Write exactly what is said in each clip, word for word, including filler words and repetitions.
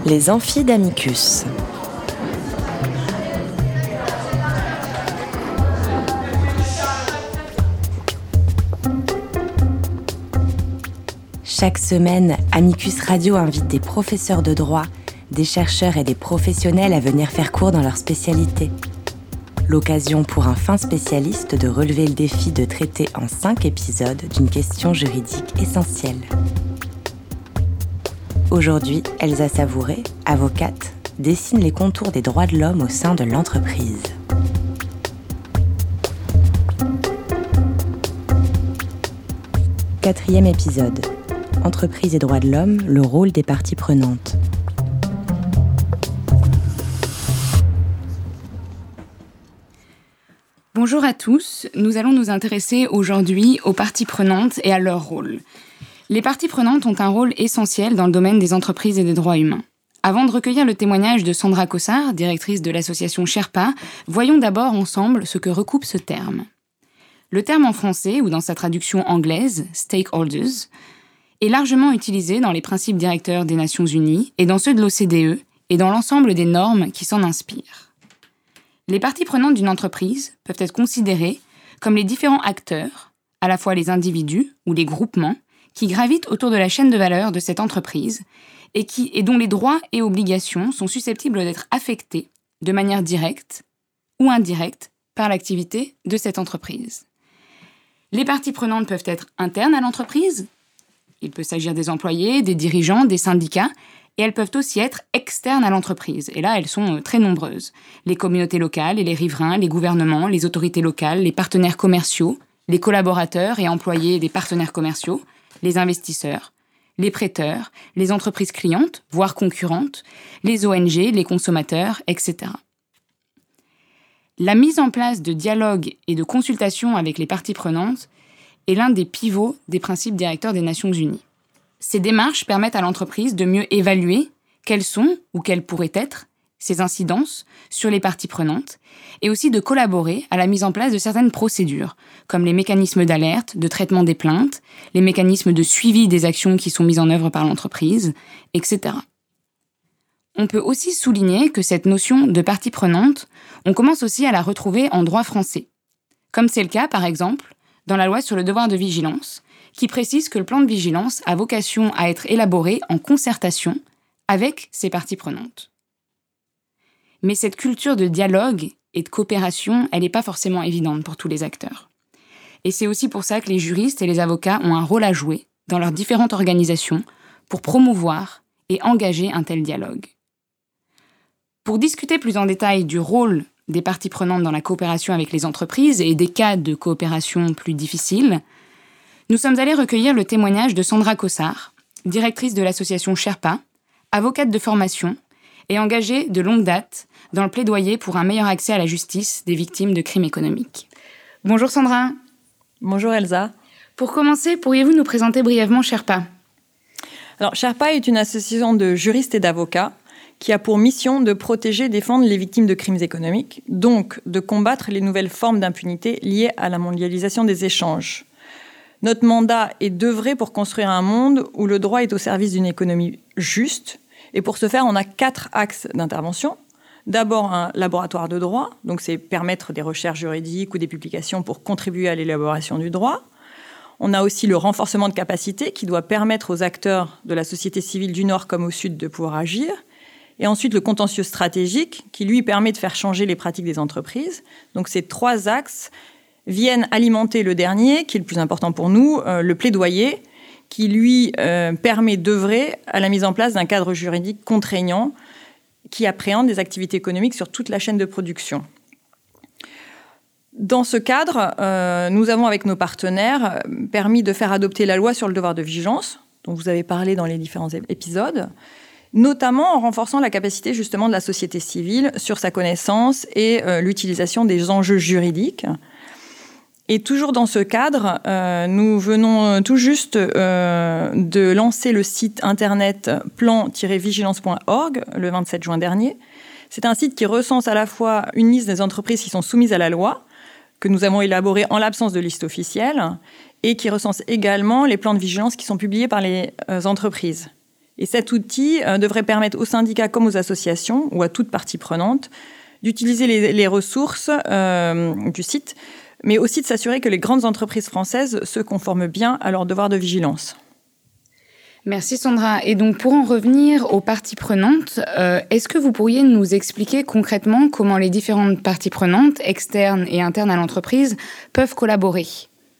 Les amphis d'Amicus. Chaque semaine, Amicus Radio invite des professeurs de droit, des chercheurs et des professionnels à venir faire cours dans leur spécialité. L'occasion pour un fin spécialiste de relever le défi de traiter en cinq épisodes d'une question juridique essentielle. Aujourd'hui, Elsa Savouré, avocate, dessine les contours des droits de l'homme au sein de l'entreprise. Quatrième épisode. Entreprise et droits de l'homme, le rôle des parties prenantes. Bonjour à tous, nous allons nous intéresser aujourd'hui aux parties prenantes et à leur rôle. Les parties prenantes ont un rôle essentiel dans le domaine des entreprises et des droits humains. Avant de recueillir le témoignage de Sandra Cossard, directrice de l'association Sherpa, voyons d'abord ensemble ce que recoupe ce terme. Le terme en français, ou dans sa traduction anglaise, « stakeholders », est largement utilisé dans les principes directeurs des Nations Unies et dans ceux de l'O C D E et dans l'ensemble des normes qui s'en inspirent. Les parties prenantes d'une entreprise peuvent être considérées comme les différents acteurs, à la fois les individus ou les groupements, qui gravitent autour de la chaîne de valeur de cette entreprise et, qui, et dont les droits et obligations sont susceptibles d'être affectés de manière directe ou indirecte par l'activité de cette entreprise. Les parties prenantes peuvent être internes à l'entreprise. Il peut s'agir des employés, des dirigeants, des syndicats, et elles peuvent aussi être externes à l'entreprise. Et là, elles sont très nombreuses. Les communautés locales et les riverains, les gouvernements, les autorités locales, les partenaires commerciaux, les collaborateurs et employés des partenaires commerciaux, les investisseurs, les prêteurs, les entreprises clientes, voire concurrentes, les O N G, les consommateurs, et cetera. La mise en place de dialogues et de consultations avec les parties prenantes est l'un des pivots des principes directeurs des Nations Unies. Ces démarches permettent à l'entreprise de mieux évaluer quelles sont ou quelles pourraient être ses incidences sur les parties prenantes et aussi de collaborer à la mise en place de certaines procédures, comme les mécanismes d'alerte, de traitement des plaintes, les mécanismes de suivi des actions qui sont mises en œuvre par l'entreprise, et cetera. On peut aussi souligner que cette notion de partie prenante, on commence aussi à la retrouver en droit français. Comme c'est le cas, par exemple, dans la loi sur le devoir de vigilance, qui précise que le plan de vigilance a vocation à être élaboré en concertation avec ses parties prenantes. Mais cette culture de dialogue et de coopération, elle n'est pas forcément évidente pour tous les acteurs. Et c'est aussi pour ça que les juristes et les avocats ont un rôle à jouer dans leurs différentes organisations pour promouvoir et engager un tel dialogue. Pour discuter plus en détail du rôle des parties prenantes dans la coopération avec les entreprises et des cas de coopération plus difficiles, nous sommes allés recueillir le témoignage de Sandra Cossard, directrice de l'association Sherpa, avocate de formation et engagée de longue date dans le plaidoyer pour un meilleur accès à la justice des victimes de crimes économiques. Bonjour Sandra. Bonjour Elsa. Pour commencer, pourriez-vous nous présenter brièvement Sherpa ? Alors, Sherpa est une association de juristes et d'avocats qui a pour mission de protéger et défendre les victimes de crimes économiques, donc de combattre les nouvelles formes d'impunité liées à la mondialisation des échanges. Notre mandat est d'œuvrer pour construire un monde où le droit est au service d'une économie juste. Et pour ce faire, on a quatre axes d'intervention. D'abord, un laboratoire de droit, donc c'est permettre des recherches juridiques ou des publications pour contribuer à l'élaboration du droit. On a aussi le renforcement de capacité qui doit permettre aux acteurs de la société civile du Nord comme au Sud de pouvoir agir. Et ensuite, le contentieux stratégique qui, lui, permet de faire changer les pratiques des entreprises. Donc ces trois axes viennent alimenter le dernier, qui est le plus important pour nous, euh, le plaidoyer, qui, lui, euh, permet d'œuvrer à la mise en place d'un cadre juridique contraignant qui appréhende des activités économiques sur toute la chaîne de production. Dans ce cadre, euh, nous avons, avec nos partenaires, permis de faire adopter la loi sur le devoir de vigilance, dont vous avez parlé dans les différents épisodes, notamment en renforçant la capacité justement de la société civile sur sa connaissance et euh, l'utilisation des enjeux juridiques. Et toujours dans ce cadre, euh, nous venons tout juste euh, de lancer le site internet plan tiret vigilance point org le vingt-sept juin dernier. C'est un site qui recense à la fois une liste des entreprises qui sont soumises à la loi, que nous avons élaborée en l'absence de liste officielle, et qui recense également les plans de vigilance qui sont publiés par les euh, entreprises. Et cet outil euh, devrait permettre aux syndicats comme aux associations ou à toute partie prenante d'utiliser les, les ressources euh, du site, mais aussi de s'assurer que les grandes entreprises françaises se conforment bien à leur devoir de vigilance. Merci Sandra. Et donc pour en revenir aux parties prenantes, euh, est-ce que vous pourriez nous expliquer concrètement comment les différentes parties prenantes, externes et internes à l'entreprise, peuvent collaborer ?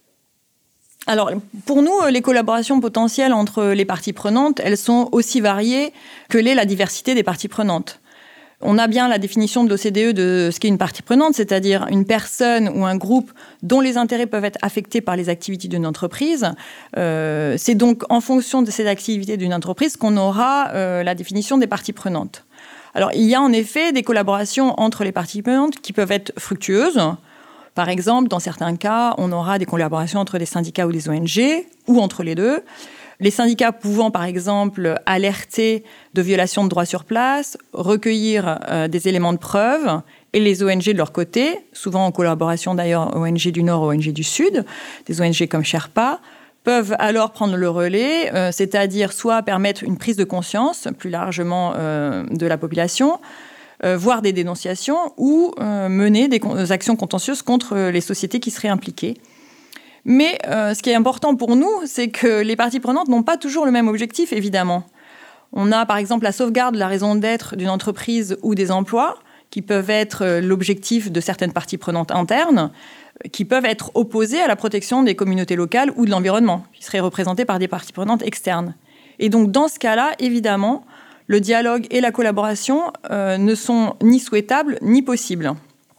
Alors, pour nous, les collaborations potentielles entre les parties prenantes, elles sont aussi variées que l'est la diversité des parties prenantes. On a bien la définition de l'O C D E de ce qu'est une partie prenante, c'est-à-dire une personne ou un groupe dont les intérêts peuvent être affectés par les activités d'une entreprise. Euh, c'est donc en fonction de ces activités d'une entreprise qu'on aura euh, la définition des parties prenantes. Alors, il y a en effet des collaborations entre les parties prenantes qui peuvent être fructueuses. Par exemple, dans certains cas, on aura des collaborations entre des syndicats ou des O N G, ou entre les deux. Les syndicats pouvant, par exemple, alerter de violations de droits sur place, recueillir euh, des éléments de preuve, et les O N G de leur côté, souvent en collaboration d'ailleurs O N G du Nord, O N G du Sud, des O N G comme Sherpa, peuvent alors prendre le relais, euh, c'est-à-dire soit permettre une prise de conscience plus largement euh, de la population, Euh, voire des dénonciations, ou euh, mener des, con- des actions contentieuses contre euh, les sociétés qui seraient impliquées. Mais euh, ce qui est important pour nous, c'est que les parties prenantes n'ont pas toujours le même objectif, évidemment. On a par exemple la sauvegarde de la raison d'être d'une entreprise ou des emplois, qui peuvent être euh, l'objectif de certaines parties prenantes internes, euh, qui peuvent être opposées à la protection des communautés locales ou de l'environnement, qui seraient représentées par des parties prenantes externes. Et donc dans ce cas-là, évidemment, le dialogue et la collaboration euh, ne sont ni souhaitables ni possibles.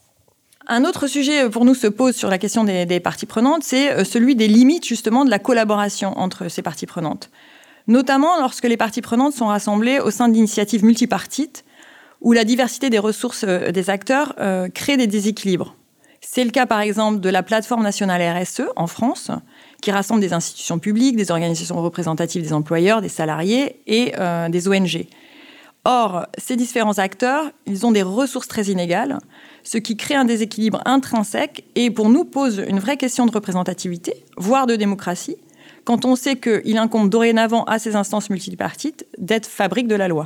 Un autre sujet pour nous se pose sur la question des, des parties prenantes, c'est celui des limites justement de la collaboration entre ces parties prenantes. Notamment lorsque les parties prenantes sont rassemblées au sein d'initiatives multipartites où la diversité des ressources des acteurs euh, crée des déséquilibres. C'est le cas par exemple de la plateforme nationale R S E en France, qui rassemble des institutions publiques, des organisations représentatives des employeurs, des salariés et euh, des O N G. Or, ces différents acteurs, ils ont des ressources très inégales, ce qui crée un déséquilibre intrinsèque et pour nous pose une vraie question de représentativité, voire de démocratie, quand on sait qu'il incombe dorénavant à ces instances multipartites d'être fabrique de la loi.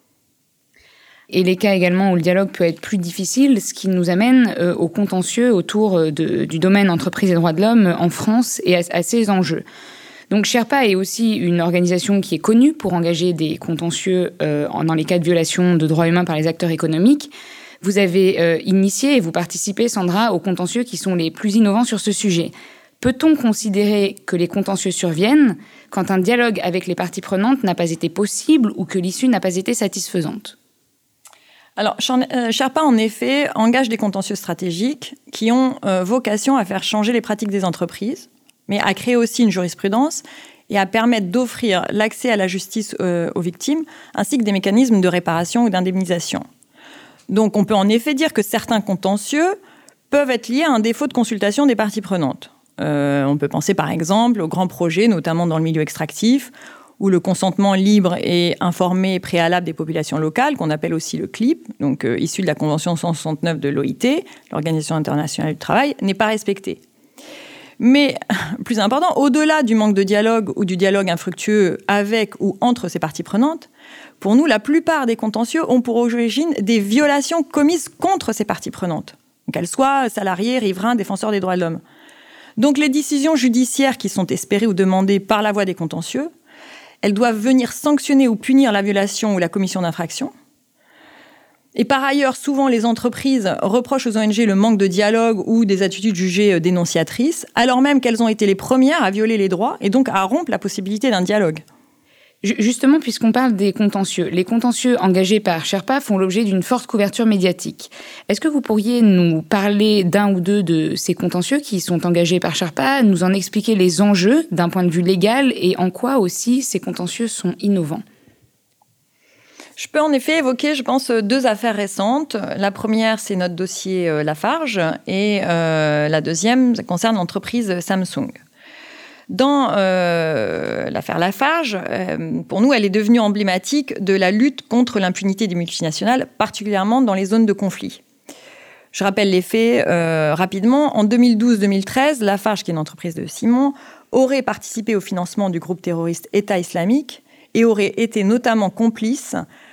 Et les cas également où le dialogue peut être plus difficile, ce qui nous amène euh, au contentieux autour de, du domaine entreprise et droits de l'homme en France et à, à ses enjeux. Donc Sherpa est aussi une organisation qui est connue pour engager des contentieux euh, dans les cas de violation de droits humains par les acteurs économiques. Vous avez euh, initié et vous participez, Sandra, aux contentieux qui sont les plus innovants sur ce sujet. Peut-on considérer que les contentieux surviennent quand un dialogue avec les parties prenantes n'a pas été possible ou que l'issue n'a pas été satisfaisante ? Alors, Sherpa, en effet, engage des contentieux stratégiques qui ont euh, vocation à faire changer les pratiques des entreprises, mais à créer aussi une jurisprudence et à permettre d'offrir l'accès à la justice euh, aux victimes, ainsi que des mécanismes de réparation ou d'indemnisation. Donc, on peut en effet dire que certains contentieux peuvent être liés à un défaut de consultation des parties prenantes. Euh, on peut penser par exemple aux grands projets, notamment dans le milieu extractif, où le consentement libre et informé préalable des populations locales, qu'on appelle aussi le C L I P, donc euh, issu de la Convention cent soixante-neuf de l'O I T, l'Organisation internationale du travail, n'est pas respecté. Mais, plus important, au-delà du manque de dialogue ou du dialogue infructueux avec ou entre ces parties prenantes, pour nous, la plupart des contentieux ont pour origine des violations commises contre ces parties prenantes, qu'elles soient salariés, riverains, défenseurs des droits de l'homme. Donc les décisions judiciaires qui sont espérées ou demandées par la voie des contentieux, elles doivent venir sanctionner ou punir la violation ou la commission d'infraction. Et par ailleurs, souvent, les entreprises reprochent aux O N G le manque de dialogue ou des attitudes jugées dénonciatrices, alors même qu'elles ont été les premières à violer les droits et donc à rompre la possibilité d'un dialogue. Justement, puisqu'on parle des contentieux, les contentieux engagés par Sherpa font l'objet d'une forte couverture médiatique. Est-ce que vous pourriez nous parler d'un ou deux de ces contentieux qui sont engagés par Sherpa, nous en expliquer les enjeux d'un point de vue légal et en quoi aussi ces contentieux sont innovants ? Je peux en effet évoquer, je pense, deux affaires récentes. La première, c'est notre dossier euh, Lafarge et euh, la deuxième, ça concerne l'entreprise Samsung. Dans euh, l'affaire Lafarge, euh, pour nous, elle est devenue emblématique de la lutte contre l'impunité des multinationales, particulièrement dans les zones de conflit. Je rappelle les faits euh, rapidement. En deux mille douze deux mille treize, Lafarge, qui est une entreprise de Simon, aurait participé au financement du groupe terroriste État islamique et aurait été notamment complice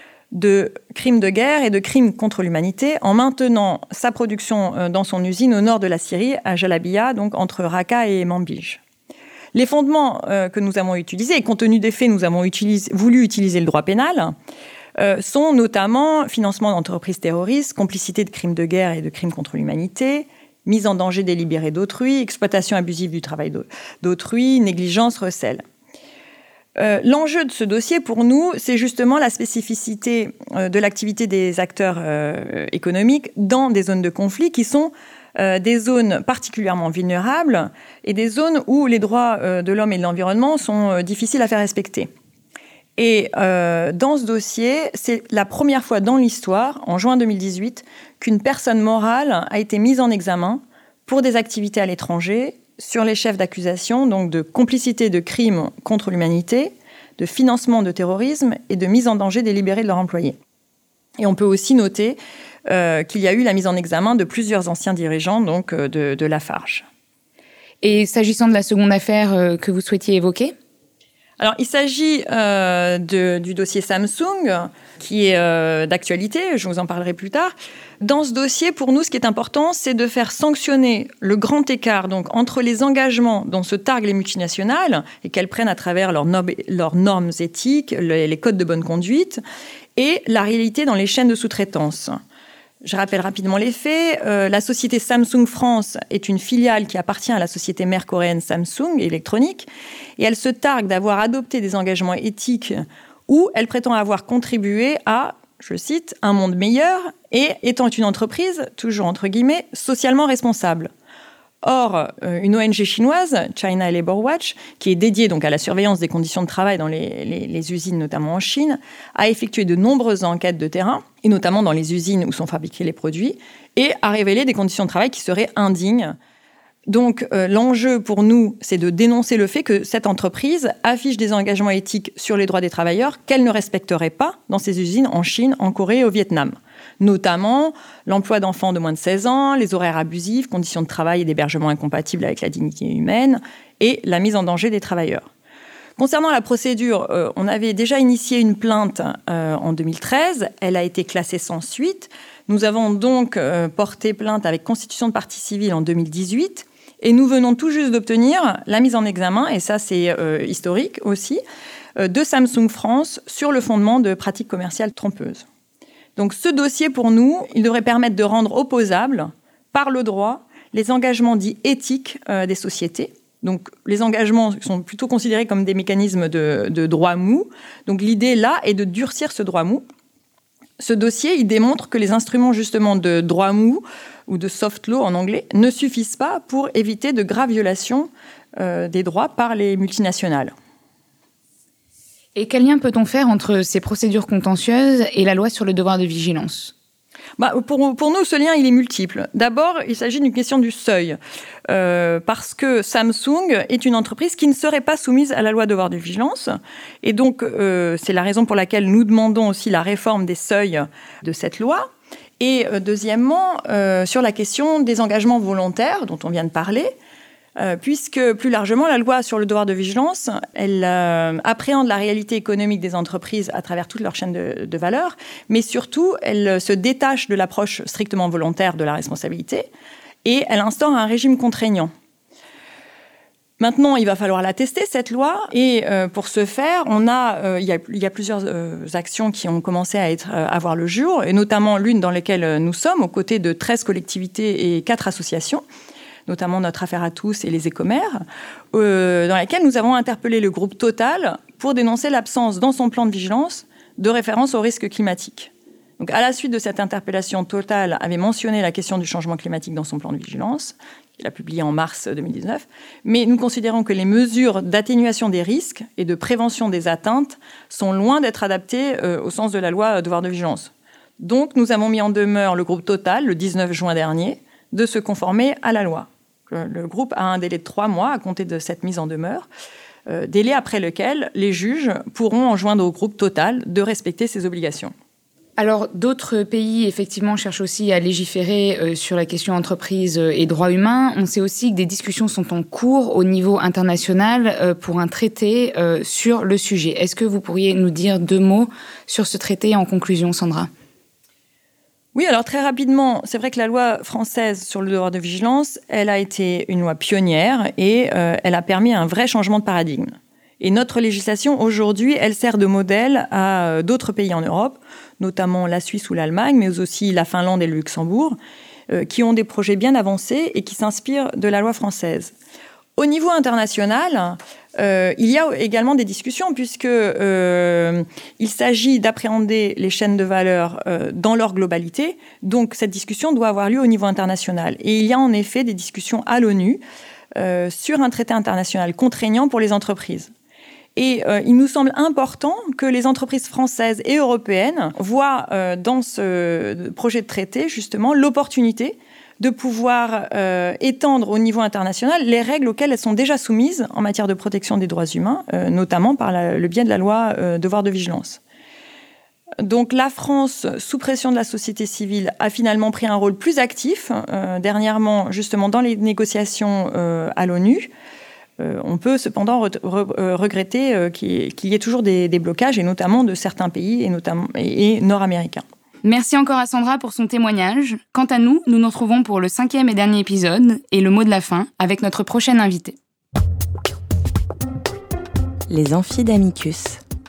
de crimes de guerre et de crimes contre l'humanité en maintenant sa production dans son usine au nord de la Syrie, à Jalabia, donc entre Raqqa et Manbij. Les fondements euh, que nous avons utilisés, et compte tenu des faits, nous avons utilisé, voulu utiliser le droit pénal, euh, sont notamment financement d'entreprises terroristes, complicité de crimes de guerre et de crimes contre l'humanité, mise en danger délibérée d'autrui, exploitation abusive du travail d'autrui, négligence, recel. Euh, l'enjeu de ce dossier, pour nous, c'est justement la spécificité euh, de l'activité des acteurs euh, économiques dans des zones de conflit qui sont euh, des zones particulièrement vulnérables et des zones où les droits euh, de l'homme et de l'environnement sont euh, difficiles à faire respecter. Et euh, dans ce dossier, c'est la première fois dans l'histoire, en juin deux mille dix-huit, qu'une personne morale a été mise en examen pour des activités à l'étranger sur les chefs d'accusation, donc de complicité de crimes contre l'humanité, de financement de terrorisme et de mise en danger délibérée de leurs employés. Et on peut aussi noter euh, qu'il y a eu la mise en examen de plusieurs anciens dirigeants donc, euh, de, de Lafarge. Et s'agissant de la seconde affaire euh, que vous souhaitiez évoquer ? Alors, il s'agit euh, de, du dossier Samsung, qui est euh, d'actualité, je vous en parlerai plus tard. Dans ce dossier, pour nous, ce qui est important, c'est de faire sanctionner le grand écart donc, entre les engagements dont se targuent les multinationales et qu'elles prennent à travers leurs, no- leurs normes éthiques, les, les codes de bonne conduite, et la réalité dans les chaînes de sous-traitance. Je rappelle rapidement les faits. Euh, la société Samsung France est une filiale qui appartient à la société mère coréenne Samsung Électronique et elle se targue d'avoir adopté des engagements éthiques où elle prétend avoir contribué à, je cite, un monde meilleur et étant une entreprise, toujours entre guillemets, socialement responsable. Or, une O N G chinoise, China Labour Watch, qui est dédiée donc à la surveillance des conditions de travail dans les, les, les usines, notamment en Chine, a effectué de nombreuses enquêtes de terrain, et notamment dans les usines où sont fabriqués les produits, et a révélé des conditions de travail qui seraient indignes. Donc, euh, l'enjeu pour nous, c'est de dénoncer le fait que cette entreprise affiche des engagements éthiques sur les droits des travailleurs qu'elle ne respecterait pas dans ses usines en Chine, en Corée et au Vietnam. Notamment l'emploi d'enfants de moins de seize ans, les horaires abusifs, conditions de travail et d'hébergement incompatibles avec la dignité humaine et la mise en danger des travailleurs. Concernant la procédure, euh, on avait déjà initié une plainte euh, en deux mille treize. Elle a été classée sans suite. Nous avons donc euh, porté plainte avec constitution de partie civile en deux mille dix-huit. Et nous venons tout juste d'obtenir la mise en examen, et ça c'est euh, historique aussi, euh, de Samsung France sur le fondement de pratiques commerciales trompeuses. Donc ce dossier, pour nous, il devrait permettre de rendre opposables par le droit les engagements dits éthiques euh, des sociétés. Donc les engagements sont plutôt considérés comme des mécanismes de, de droit mou. Donc l'idée là est de durcir ce droit mou. Ce dossier, il démontre que les instruments justement de droit mou ou de soft law en anglais ne suffisent pas pour éviter de graves violations euh, des droits par les multinationales. Et quel lien peut-on faire entre ces procédures contentieuses et la loi sur le devoir de vigilance ? Bah, pour, pour nous, ce lien, il est multiple. D'abord, il s'agit d'une question du seuil. Euh, parce que Samsung est une entreprise qui ne serait pas soumise à la loi devoir de vigilance. Et donc, euh, c'est la raison pour laquelle nous demandons aussi la réforme des seuils de cette loi. Et euh, deuxièmement, euh, sur la question des engagements volontaires dont on vient de parler, Euh, puisque plus largement, la loi sur le devoir de vigilance, elle euh, appréhende la réalité économique des entreprises à travers toute leur chaîne de, de valeur, mais surtout, elle se détache de l'approche strictement volontaire de la responsabilité et elle instaure un régime contraignant. Maintenant, il va falloir la tester, cette loi, et euh, pour ce faire, on a, euh, il y a, il y a plusieurs euh, actions qui ont commencé à, être, euh, à voir le jour, et notamment l'une dans laquelle nous sommes, aux côtés de treize collectivités et quatre associations, notamment notre Affaire à tous et les Écomères, euh, dans laquelle nous avons interpellé le groupe Total pour dénoncer l'absence dans son plan de vigilance de référence aux risques climatiques. Donc, à la suite de cette interpellation, Total avait mentionné la question du changement climatique dans son plan de vigilance, qu'il a publié en mars deux mille dix-neuf, mais nous considérons que les mesures d'atténuation des risques et de prévention des atteintes sont loin d'être adaptées euh, au sens de la loi devoir de vigilance. Donc, nous avons mis en demeure le groupe Total, le dix-neuf juin dernier, de se conformer à la loi. Le groupe a un délai de trois mois à compter de cette mise en demeure, euh, délai après lequel les juges pourront enjoindre au groupe Total de respecter ses obligations. Alors, d'autres pays, effectivement, cherchent aussi à légiférer euh, sur la question entreprise et droits humains. On sait aussi que des discussions sont en cours au niveau international euh, pour un traité euh, sur le sujet. Est-ce que vous pourriez nous dire deux mots sur ce traité en conclusion, Sandra ? Oui, alors très rapidement, c'est vrai que la loi française sur le devoir de vigilance, elle a été une loi pionnière et euh, elle a permis un vrai changement de paradigme. Et notre législation, aujourd'hui, elle sert de modèle à d'autres pays en Europe, notamment la Suisse ou l'Allemagne, mais aussi la Finlande et le Luxembourg, euh, qui ont des projets bien avancés et qui s'inspirent de la loi française. Au niveau international, euh, il y a également des discussions, puisque euh, il s'agit d'appréhender les chaînes de valeur euh, dans leur globalité. Donc, cette discussion doit avoir lieu au niveau international. Et il y a en effet des discussions à l'ONU euh, sur un traité international contraignant pour les entreprises. Et euh, il nous semble important que les entreprises françaises et européennes voient euh, dans ce projet de traité, justement, l'opportunité de pouvoir euh, étendre au niveau international les règles auxquelles elles sont déjà soumises en matière de protection des droits humains, euh, notamment par la, le biais de la loi euh, devoir de vigilance. Donc la France, sous pression de la société civile, a finalement pris un rôle plus actif, euh, dernièrement, justement, dans les négociations euh, à l'ONU. Euh, on peut cependant re- re- euh, regretter euh, qu'il, y ait, qu'il y ait toujours des, des blocages, et notamment de certains pays, et, notamment, et, et nord-américains. Merci encore à Sandra pour son témoignage. Quant à nous, nous nous retrouvons pour le cinquième et dernier épisode, et le mot de la fin, avec notre prochaine invitée. Les amphis d'Amicus.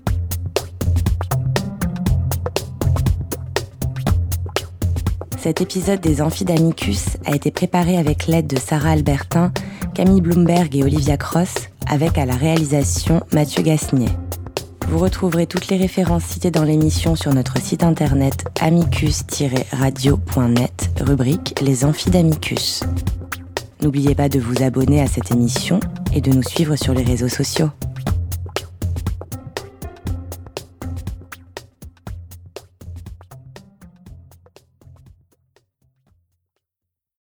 Cet épisode des amphis d'Amicus a été préparé avec l'aide de Sarah Albertin, Camille Bloomberg et Olivia Cross, avec à la réalisation Mathieu Gasnier. Vous retrouverez toutes les références citées dans l'émission sur notre site internet amicus tiret radio point net, rubrique Les amphis d'Amicus. N'oubliez pas de vous abonner à cette émission et de nous suivre sur les réseaux sociaux.